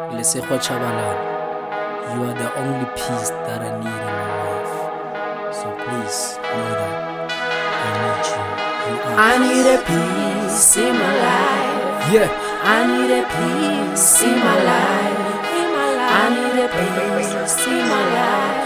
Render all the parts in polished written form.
Lesego Chabalala, you are the only peace that I need in my life. So please know that I need you. I need a peace in my life. Yeah. I need a peace in my life. I need a peace in my life.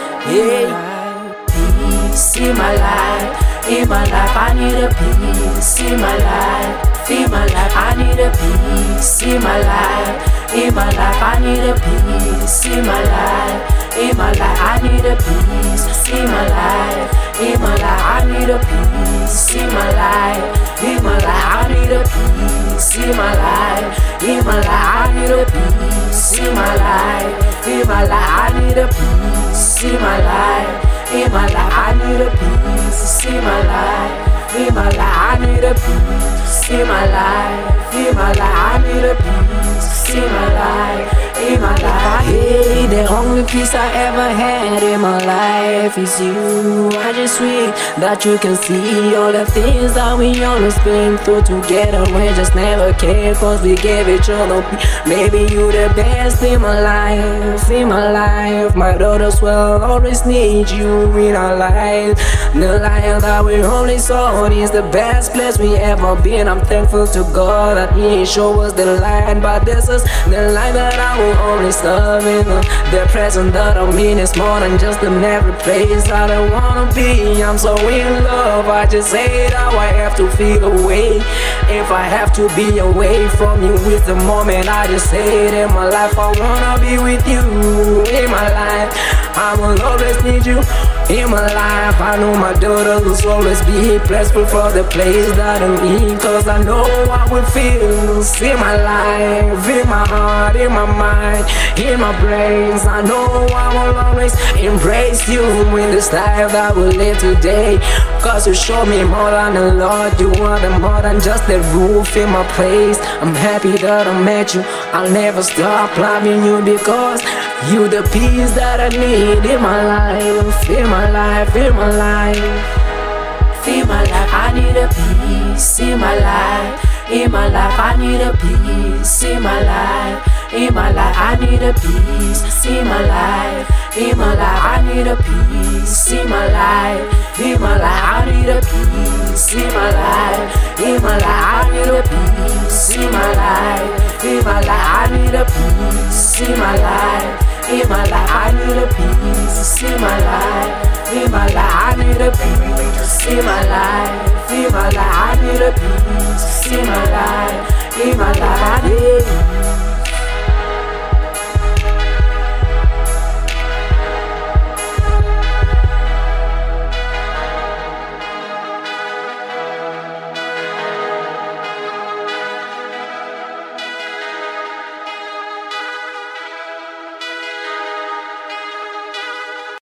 Yeah. Peace in my life. In my life, I need a peace in my life. In my life, I need a peace in my life. In my life, I need a peace in my life. In my life, I need a peace in my life. In my life, I need a peace in my life. In my life, I need a peace in my life. In my life, I need a peace in my life. In my life, I need a peace in my life. In my life, I need a peace in my life. In my life, I need a peace in my life. In my life, I need a peace in my life. In my life, hey, the only peace I ever had in my life is you. I just wish that you can see all the things that we always been through together. We just never cared, cause we gave each other peace. Maybe you the best in my life, in my life. My daughters will always need you in our life. The life that we only saw is the best place we ever been. I'm thankful to God that He showed us the light, but this is the light that I will only serve in. The present that I'm in is more than just in every place that I wanna be. I'm so in love, I just hate how I have to feel away. If I have to be away from you with the moment, I just hate in my life. I wanna be with you in my life. I will always need you in my life. I know my daughter will always be blessful for the place that I'm in, cause I know what we feel in my life, in my heart, in my mind, in my brains. I know I will always embrace you in this life that we live today, cause you show me more than a lot. You are the more than just the roof in my place. I'm happy that I met you. I'll never stop loving you because you the peace that I need in my life, in my life, in my life. In my life, I need a peace in my life. In my life, I need a peace in my life. In my life, I need a peace in my life. In my life, I need a peace in my life. In my life, I need a peace in my life. In my life, I need a peace in my life. In my life, I need a peace in my life. In my life, I need a peace in my life. In my life, I need a peace in my life. In my life, I need a peace in my life. In my life, I need